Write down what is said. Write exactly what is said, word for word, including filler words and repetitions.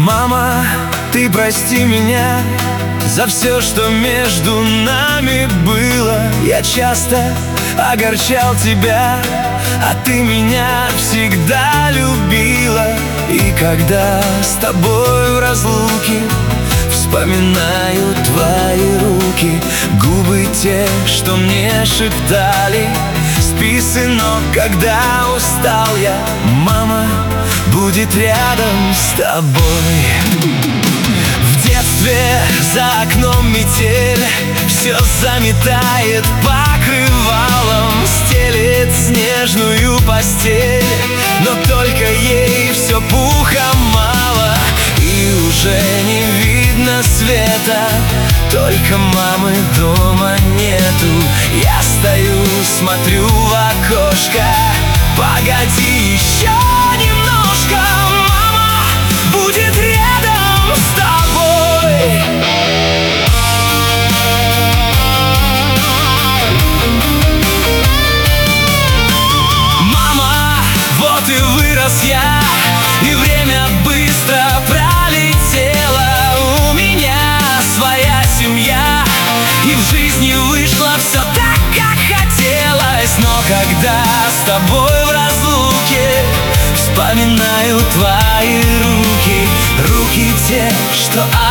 Мама, ты прости меня за все, что между нами было. Я часто огорчал тебя, а ты меня всегда любила. И когда с тобой в разлуке вспоминаю твои руки, губы те, что мне шептали: спи, сынок, когда устал я, мама будет рядом с тобой. В детстве за окном метель все заметает покрывалом, стелет снежную постель, но только ей все пуха мало. И уже не видно света, только мамы дома нету. Я стою, смотрю в окошко: погоди еще немножко, мама будет рядом с тобой. Мама, вот и вырос я, и время быстро пролетело. У меня своя семья, и в жизни вышло все так, как хотелось. Но когда с тобой в разлуке вспоминаю твои руки, руки те, что